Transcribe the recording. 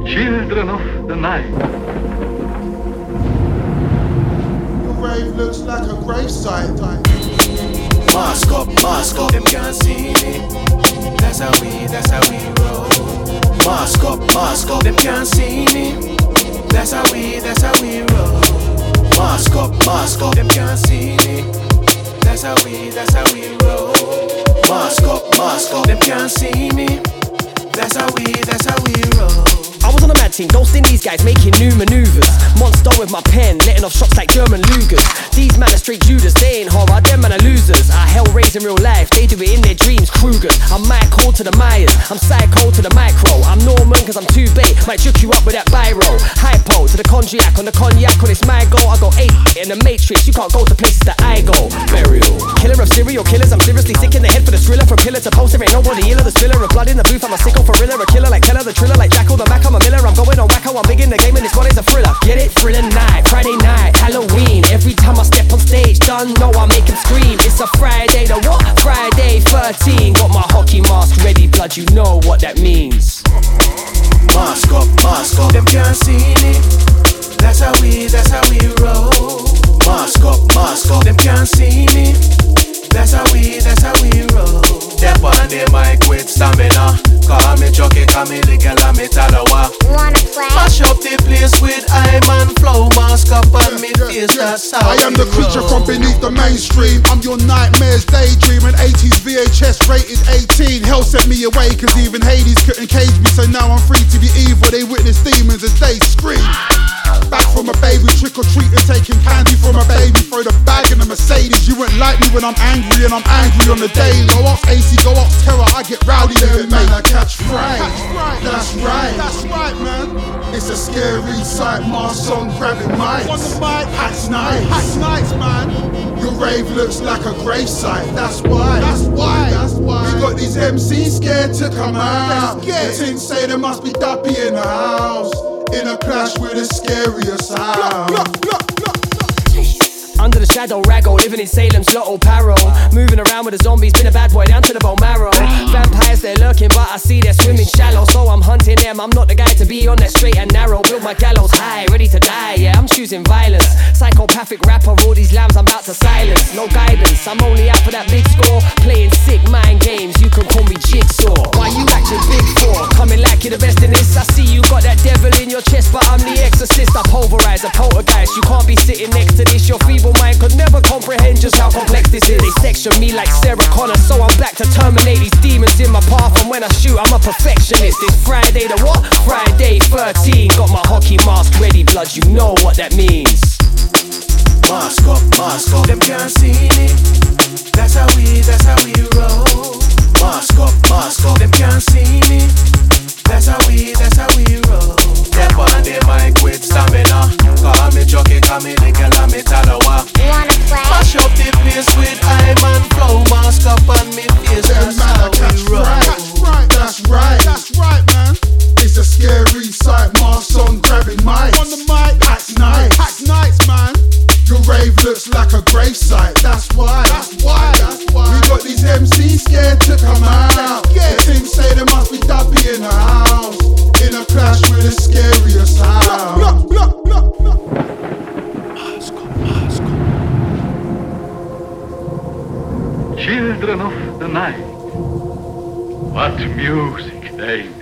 Children of the night. Your rave looks like a gravesite. Mask up, them can't see me. That's how we roll. Mask up, them can't see me. That's how we roll. Mask up, them can't see me. That's how we roll. Mask up, them can't see me. That's how we roll. I was on a mad team, ghosting these guys, making new maneuvers. Monster with my pen, letting off shots like German Lugers. These man are straight Judas, they ain't horror, them man are losers. I hell raise in real life, they do it in their dreams, Krugers. I'm Michael to the Myers, I'm psycho to the micro. I'm Norman cause I'm too bait, might juke you up with that biro. Hypo to the cognac, on the cognac, when it's my goal. I go 8 in the Matrix, you can't go to places that I go. Burial, killer of serial killers, I'm seriously sick in the head for the thriller. From pillar to post, there ain't nobody iller. The spiller of blood in the booth, I'm a sicko for real. A killer like Keller, the triller like Jackal the Mac, I'm a Miller. I'm going on wacko, I'm big in the game and this one is a thriller. Get it? Thriller night, Friday night, Halloween. Every time I step on stage, done know I make him scream. It's a Friday, the what? Friday 13. Got my hockey mask ready, blood, you know what that means. Mask up, them can't see me. That's how we roll. Mask up, them can't see me. That's how we roll. Step on the mic with stamina. Call me Chucky, call me the girl, I'm Talawa. Wanna play? Mash up the place with hype and flow. Mask up on me face, that's how I am we the creature roll. from beneath the mainstream. I'm your nightmare's daydream. An 80s VHS rated 18. Hell sent me away cause even Hades couldn't cage me. So now I'm free to be evil. They witness demons as they scream. Back from a baby, trick or treat and taking candy from a baby. Throw the bag in a Mercedes. You won't like me when I'm angry, and I'm angry on the daily. Go off AC, go off terror, I get rowdy with it, man. I catch fright. That's right, man. It's a scary sight. My song grabbing mics. On the mic, hats nights, man. Your rave looks like a gravesite. That's why. We got these MCs scared to come out. The things say there must be Duppy in the house. In a clash with a scarier sound. Under the shadow, raggo, living in Salem's Lotto Paro. Moving around with the zombies, been a bad boy down to the bone marrow. Vampires, they're lurking, but I see they're swimming shallow. So I'm hunting them, I'm not the guy to be on that straight and narrow. Build my gallows high, ready to die, yeah, I'm choosing violence. Psychopathic rapper, all these lambs I'm about to silence. No guidance, I'm only out for that big score. Playing sick mind games, you can call me Jigsaw. Why you acting big for? Coming like you're the best in this. I see you got that devil in your chest, but I'm the exorcist. I pulverize a poltergeist, you can't be sitting next to this. Your feeble mind could never comprehend just how complex this is. They section me like Sarah Connor, so I'm back to terminate these demons in my path. And when I shoot, I'm a perfectionist. It's Friday the what? Friday 13. Got my hockey mask ready, blood, you know what that means. Mask up, them can't see me. That's how we roll. Mask up, them can't see me. That's how we roll. Step on the mic with stamina. Call me Chucky, call me the girl, I'm Talawa. Wanna play? Mash up the place with hype and flow. Mask up on me face, that's how we roll. That's right, man. It's a scary sight. My song grabbing mics. On the mic, hats nights, man. Your rave looks like a gravesite. That's why. We got these MCs scared to come out. The things say there must be Duppy in the house. In a clash with a scarier sound. Children of the night. What music they